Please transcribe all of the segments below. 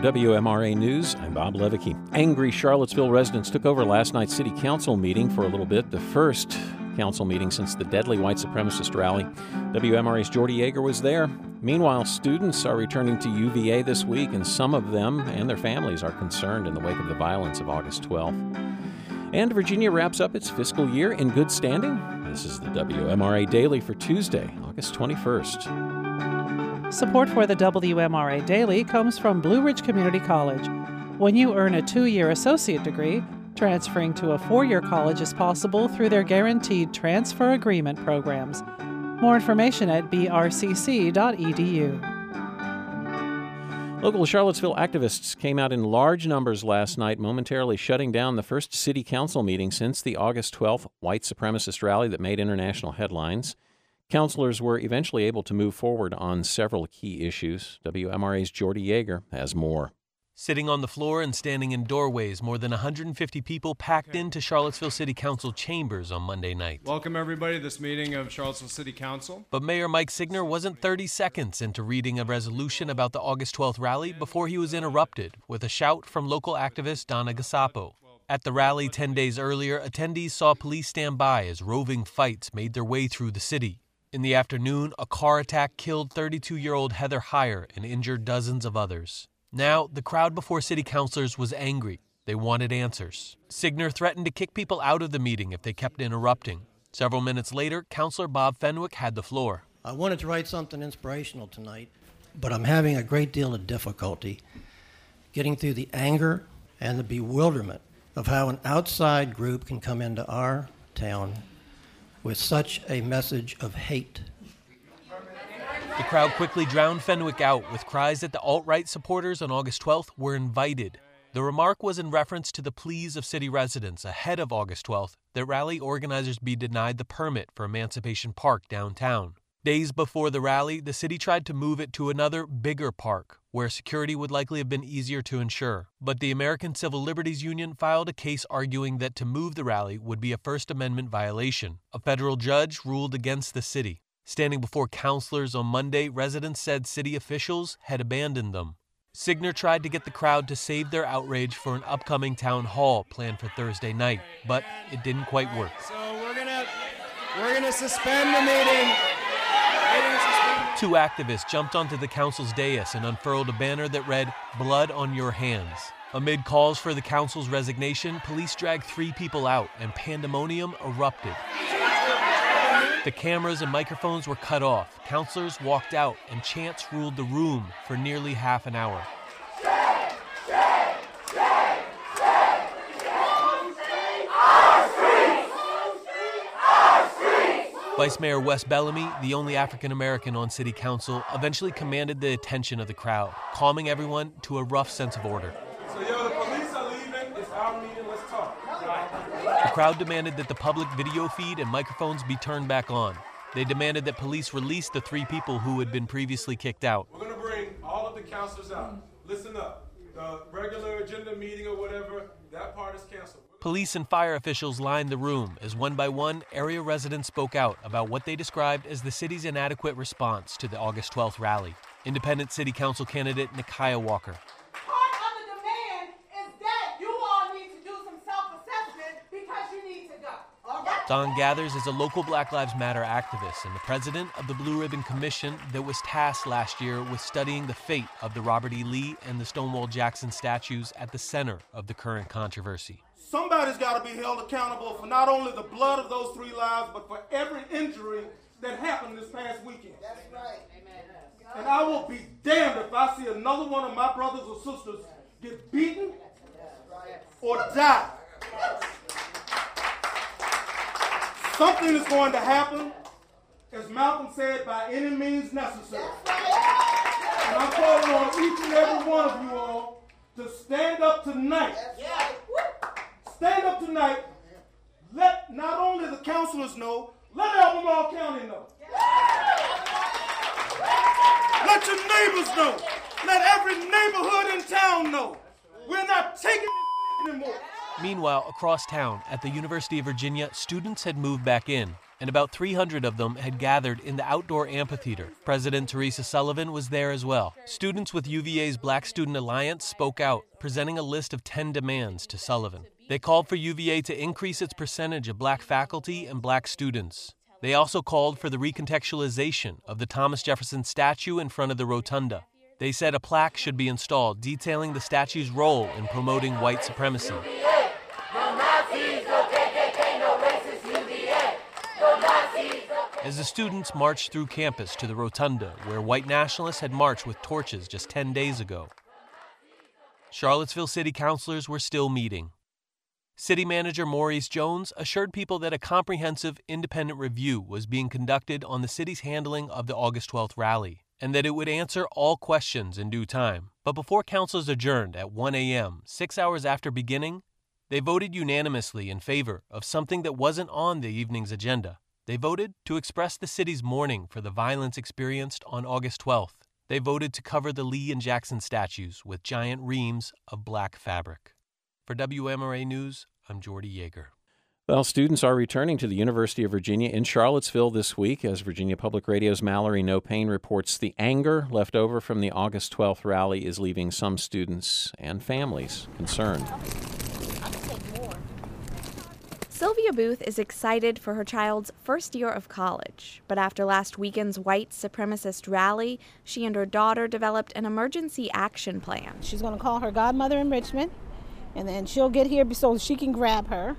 WMRA News, I'm Bob Levicki. Angry Charlottesville residents took over last night's city council meeting for a little bit, the first council meeting since the deadly white supremacist rally. WMRA's Jordy Yeager was there. Meanwhile, students are returning to UVA this week, and some of them and their families are concerned in the wake of the violence of August 12th. And Virginia wraps up its fiscal year in good standing. This is the WMRA Daily for Tuesday, August 21st. Support for the WMRA Daily comes from Blue Ridge Community College. When you earn a 2-year associate degree, transferring to a 4-year college is possible through their guaranteed transfer agreement programs. More information at brcc.edu. Local Charlottesville activists came out in large numbers last night, momentarily shutting down the first city council meeting since the August 12th white supremacist rally that made international headlines. Councilors were eventually able to move forward on several key issues. WMRA's Jordy Yeager has more. Sitting on the floor and standing in doorways, more than 150 people packed into Charlottesville City Council chambers on Monday night. Welcome, everybody, to this meeting of Charlottesville City Council. But Mayor Mike Signer wasn't 30 seconds into reading a resolution about the August 12th rally before he was interrupted with a shout from local activist Donna Gasapo. At the rally 10 days earlier, attendees saw police stand by as roving fights made their way through the city. In the afternoon, a car attack killed 32-year-old Heather Heyer and injured dozens of others. Now, the crowd before city councilors was angry. They wanted answers. Signer threatened to kick people out of the meeting if they kept interrupting. Several minutes later, Councilor Bob Fenwick had the floor. I wanted to write something inspirational tonight, but I'm having a great deal of difficulty getting through the anger and the bewilderment of how an outside group can come into our town with such a message of hate. The crowd quickly drowned Fenwick out with cries that the alt-right supporters on August 12th were invited. The remark was in reference to the pleas of city residents ahead of August 12th that rally organizers be denied the permit for Emancipation Park downtown. Days before the rally, the city tried to move it to another, bigger park, where security would likely have been easier to ensure. But the American Civil Liberties Union filed a case arguing that to move the rally would be a First Amendment violation. A federal judge ruled against the city. Standing before councilors on Monday, residents said city officials had abandoned them. Signer tried to get the crowd to save their outrage for an upcoming town hall planned for Thursday night, but it didn't quite work. So we're gonna suspend the meeting. Two activists jumped onto the council's dais and unfurled a banner that read, "Blood on your hands." Amid calls for the council's resignation, police dragged 3 people out and pandemonium erupted. The cameras and microphones were cut off, councilors walked out, and chants ruled the room for nearly half an hour. Vice Mayor Wes Bellamy, the only African-American on city council, eventually commanded the attention of the crowd, calming everyone to a rough sense of order. So, the police are leaving. It's our meeting. Let's talk. The crowd demanded that the public video feed and microphones be turned back on. They demanded that police release the 3 people who had been previously kicked out. We're going to bring all of the councilors out. Listen up. The regular agenda meeting or whatever, that part is canceled. Police and fire officials lined the room as one by one, area residents spoke out about what they described as the city's inadequate response to the August 12th rally. Independent city council candidate Nikia Walker. Part of the demand is that you all need to do some self-assessment because you need to go. Don Gathers is a local Black Lives Matter activist and the president of the Blue Ribbon Commission that was tasked last year with studying the fate of the Robert E. Lee and the Stonewall Jackson statues at the center of the current controversy. Somebody's got to be held accountable for not only the blood of those 3 lives, but for every injury that happened this past weekend. That's right. Amen. And I will be damned if I see another one of my brothers or sisters get beaten or die. Something is going to happen, as Malcolm said, by any means necessary. And I'm calling on each and every one of you all to stand up tonight. Stand up tonight. Let not only the councilors know, let Albemarle County know. Let your neighbors know. Let every neighborhood in town know. We're not taking this anymore. Meanwhile, across town, at the University of Virginia, students had moved back in. and about 300 of them had gathered in the outdoor amphitheater. President Teresa Sullivan was there as well. Students with UVA's Black Student Alliance spoke out, presenting a list of 10 demands to Sullivan. They called for UVA to increase its percentage of black faculty and black students. They also called for the recontextualization of the Thomas Jefferson statue in front of the rotunda. They said a plaque should be installed detailing the statue's role in promoting white supremacy. As the students marched through campus to the rotunda where white nationalists had marched with torches just 10 days ago, Charlottesville city councilors were still meeting. City Manager Maurice Jones assured people that a comprehensive independent review was being conducted on the city's handling of the August 12th rally, and that it would answer all questions in due time. But before councilors adjourned at 1 a.m., 6 hours after beginning, they voted unanimously in favor of something that wasn't on the evening's agenda. They voted to express the city's mourning for the violence experienced on August 12th. They voted to cover the Lee and Jackson statues with giant reams of black fabric. For WMRA News, I'm Jordy Yeager. Well, students are returning to the University of Virginia in Charlottesville this week as Virginia Public Radio's Mallory No Pain reports the anger left over from the August 12th rally is leaving some students and families concerned. Sylvia Booth is excited for her child's first year of college, but after last weekend's white supremacist rally, she and her daughter developed an emergency action plan. She's going to call her godmother in Richmond, and then she'll get here so she can grab her,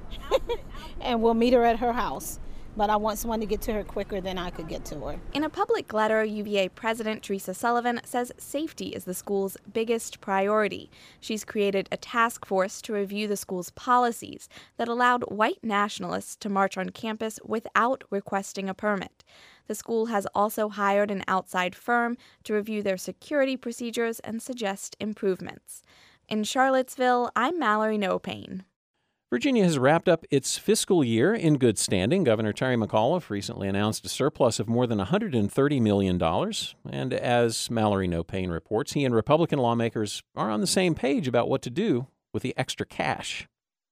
and we'll meet her at her house. But I want someone to get to her quicker than I could get to her. In a public letter, UVA President Teresa Sullivan says safety is the school's biggest priority. She's created a task force to review the school's policies that allowed white nationalists to march on campus without requesting a permit. The school has also hired an outside firm to review their security procedures and suggest improvements. In Charlottesville, I'm Mallory No Pain. Virginia has wrapped up its fiscal year in good standing. Governor Terry McAuliffe recently announced a surplus of more than $130 million. And as Mallory No Pain reports, he and Republican lawmakers are on the same page about what to do with the extra cash.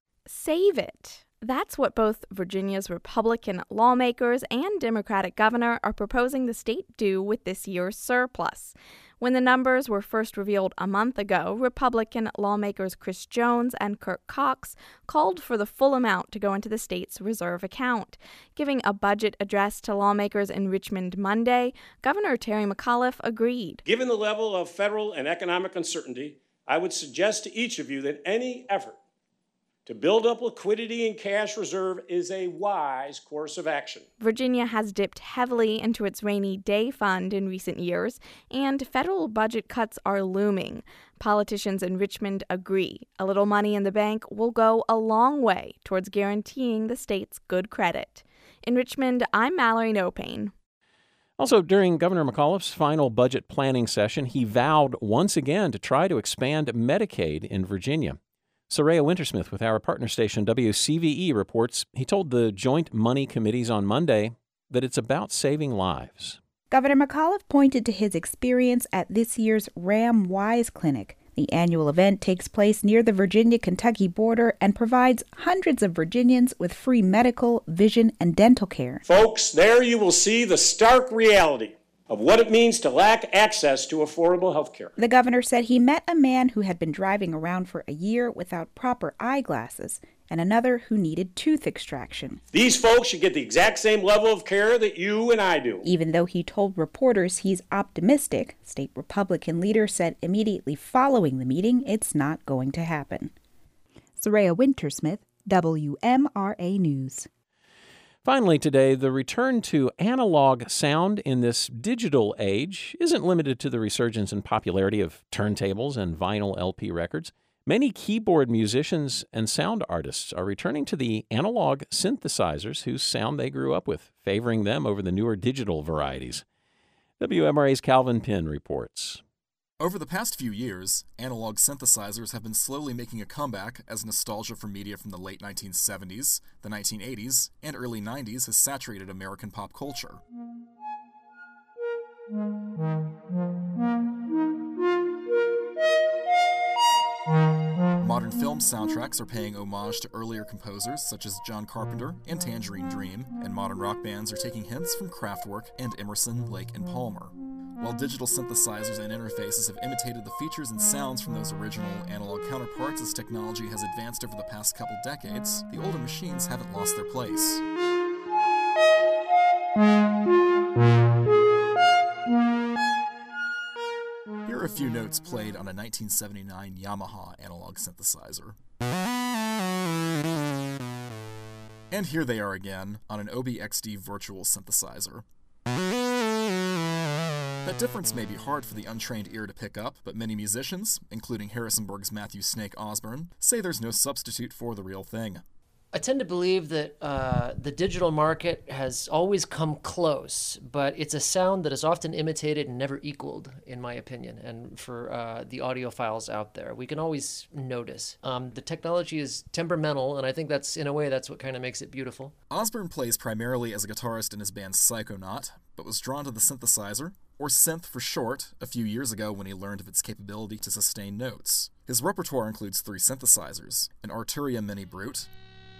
Save it. That's what both Virginia's Republican lawmakers and Democratic governor are proposing the state do with this year's surplus. When the numbers were first revealed a month ago, Republican lawmakers Chris Jones and Kirk Cox called for the full amount to go into the state's reserve account. Giving a budget address to lawmakers in Richmond Monday, Governor Terry McAuliffe agreed. Given the level of federal and economic uncertainty, I would suggest to each of you that any effort to build up liquidity and cash reserve is a wise course of action. Virginia has dipped heavily into its rainy day fund in recent years, and federal budget cuts are looming. Politicians in Richmond agree a little money in the bank will go a long way towards guaranteeing the state's good credit. In Richmond, I'm Mallory No Pain. Also, during Governor McAuliffe's final budget planning session, he vowed once again to try to expand Medicaid in Virginia. Soraya Wintersmith with our partner station WCVE reports he told the Joint Money Committees on Monday that it's about saving lives. Governor McAuliffe pointed to his experience at this year's Ram Wise Clinic. The annual event takes place near the Virginia-Kentucky border and provides hundreds of Virginians with free medical, vision, and dental care. Folks, there you will see the stark reality of what it means to lack access to affordable health care. The governor said he met a man who had been driving around for a year without proper eyeglasses and another who needed tooth extraction. These folks should get the exact same level of care that you and I do. Even though he told reporters he's optimistic, state Republican leaders said immediately following the meeting it's not going to happen. Soraya Wintersmith, WMRA News. Finally today, the return to analog sound in this digital age isn't limited to the resurgence in popularity of turntables and vinyl LP records. Many keyboard musicians and sound artists are returning to the analog synthesizers whose sound they grew up with, favoring them over the newer digital varieties. WMRA's Calvin Pinn reports. Over the past few years, analog synthesizers have been slowly making a comeback as nostalgia for media from the late 1970s, the 1980s, and early 90s has saturated American pop culture. Modern film Film soundtracks are paying homage to earlier composers such as John Carpenter and Tangerine Dream, and modern rock bands are taking hints from Kraftwerk and Emerson, Lake and Palmer. While digital synthesizers and interfaces have imitated the features and sounds from those original analog counterparts as technology has advanced over the past couple decades, the older machines haven't lost their place. Here are a few notes played on a 1979 Yamaha analog synthesizer. And here they are again on an OBXD virtual synthesizer. That difference may be hard for the untrained ear to pick up, but many musicians, including Harrisonburg's Matthew Snake Osborne, say there's no substitute for the real thing. I tend to believe that the digital market has always come close, but it's a sound that is often imitated and never equaled, in my opinion. And for the audiophiles out there, we can always notice. The technology is temperamental, and I think that's, in a way, that's what kind of makes it beautiful. Osborne plays primarily as a guitarist in his band Psychonaut, but was drawn to the synthesizer, or synth for short, a few years ago when he learned of its capability to sustain notes. His repertoire includes 3 synthesizers, an Arturia Mini Brute,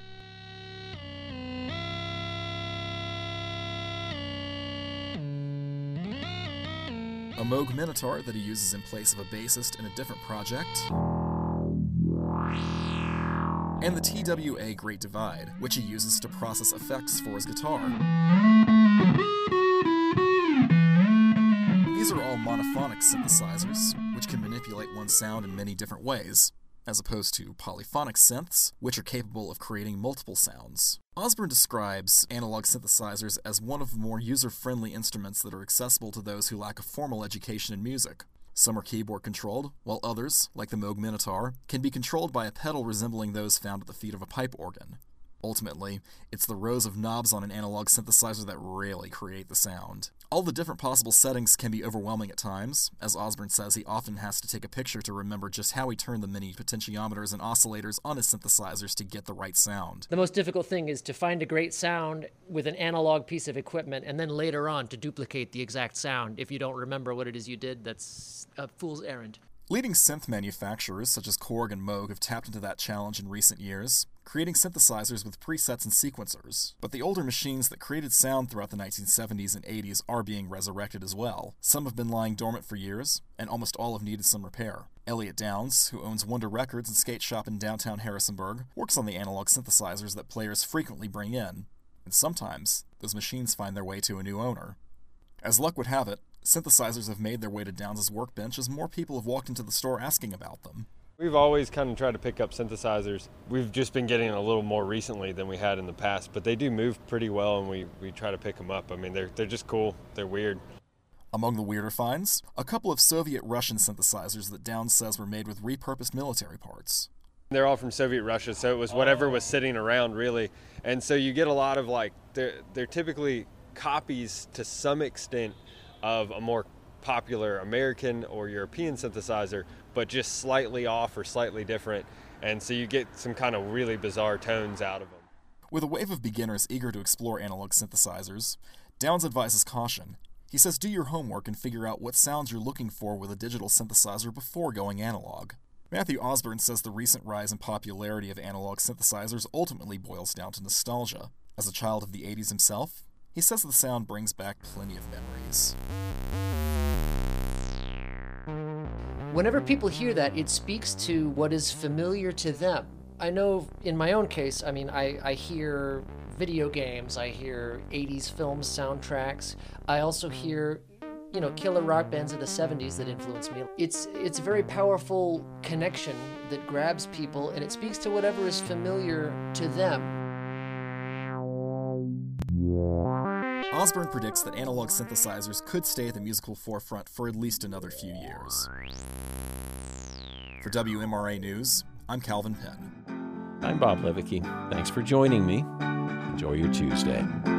a Moog Minotaur that he uses in place of a bassist in a different project, and the TWA Great Divide, which he uses to process effects for his guitar. These are all monophonic synthesizers, which can manipulate one sound in many different ways, as opposed to polyphonic synths, which are capable of creating multiple sounds. Osborne describes analog synthesizers as one of the more user-friendly instruments that are accessible to those who lack a formal education in music. Some are keyboard-controlled, while others, like the Moog Minotaur, can be controlled by a pedal resembling those found at the feet of a pipe organ. Ultimately, it's the rows of knobs on an analog synthesizer that really create the sound. All the different possible settings can be overwhelming at times. As Osborne says, he often has to take a picture to remember just how he turned the many potentiometers and oscillators on his synthesizers to get the right sound. The most difficult thing is to find a great sound with an analog piece of equipment, and then later on to duplicate the exact sound. If you don't remember what it is you did, that's a fool's errand. Leading synth manufacturers such as Korg and Moog have tapped into that challenge in recent years, creating synthesizers with presets and sequencers. But the older machines that created sound throughout the 1970s and 80s are being resurrected as well. Some have been lying dormant for years, and almost all have needed some repair. Elliot Downs, who owns Wonder Records and skate shop in downtown Harrisonburg, works on the analog synthesizers that players frequently bring in, and sometimes those machines find their way to a new owner. As luck would have it, synthesizers have made their way to Downs' workbench as more people have walked into the store asking about them. We've always kind of tried to pick up synthesizers. We've just been getting a little more recently than we had in the past, but they do move pretty well, and we try to pick them up. I mean, they're just cool. They're weird. Among the weirder finds, a couple of Soviet-Russian synthesizers that Downs says were made with repurposed military parts. They're all from Soviet Russia, so it was whatever was sitting around, really. And so you get a lot of, like, they're typically copies to some extent of a more popular American or European synthesizer, but just slightly off or slightly different, and so you get some kind of really bizarre tones out of them. With a wave of beginners eager to explore analog synthesizers, Downs advises caution. He says do your homework and figure out what sounds you're looking for with a digital synthesizer before going analog. Matthew Osborne says the recent rise in popularity of analog synthesizers ultimately boils down to nostalgia. As a child of the 80s himself, he says the sound brings back plenty of memories. Whenever people hear that, it speaks to what is familiar to them. I know in my own case, I mean, I hear video games, I hear 80s film soundtracks, I also hear, you know, killer rock bands of the 70s that influenced me. It's a very powerful connection that grabs people, and it speaks to whatever is familiar to them. Osborne predicts that analog synthesizers could stay at the musical forefront for at least another few years. For WMRA News, I'm Calvin Penn. I'm Bob Levicki. Thanks for joining me. Enjoy your Tuesday.